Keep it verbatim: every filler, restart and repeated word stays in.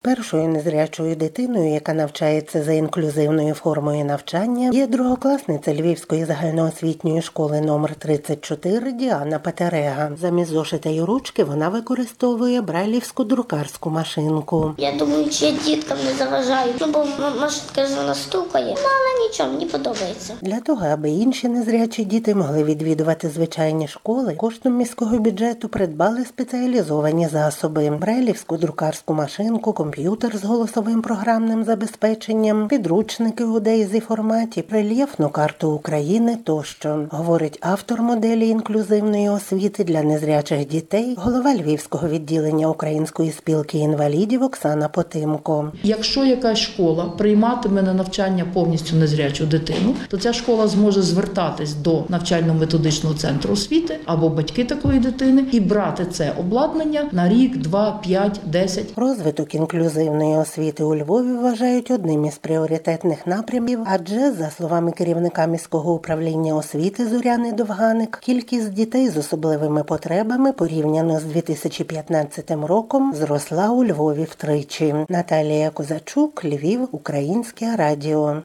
Першою незрячою дитиною, яка навчається за інклюзивною формою навчання, є другокласниця Львівської загальноосвітньої школи номер тридцять чотири Діана Патерега. Замість зошита й ручки вона використовує брайлівську друкарську машинку. Я думаю, чи я діткам не заважаю, ну, бо машинка ж вона стукає, ну, але нічого, мені подобається. Для того, аби інші незрячі діти могли відвідувати звичайні школи, коштом міського бюджету придбали спеціалізовані засоби. Брайлівську друкарську машинку, комп'ютер з голосовим програмним забезпеченням, підручники у дейзі-форматі, рельєфну карту України тощо, говорить автор моделі інклюзивної освіти для незрячих дітей, голова Львівського відділення Української спілки інвалідів Оксана Потимко. Якщо якась школа прийматиме на навчання повністю незрячу дитину, то ця школа зможе звертатись до навчально-методичного центру освіти або батьки такої дитини і брати це обладнання на рік, два, п'ять, десять. Розвиток інклюзивної освіти у Львові вважають одним із пріоритетних напрямів, адже, за словами керівника міського управління освіти Зоряни Довганик, кількість дітей з особливими потребами порівняно з дві тисячі п'ятнадцятим роком зросла у Львові втричі. Наталія Козачук, Львів, Українське радіо.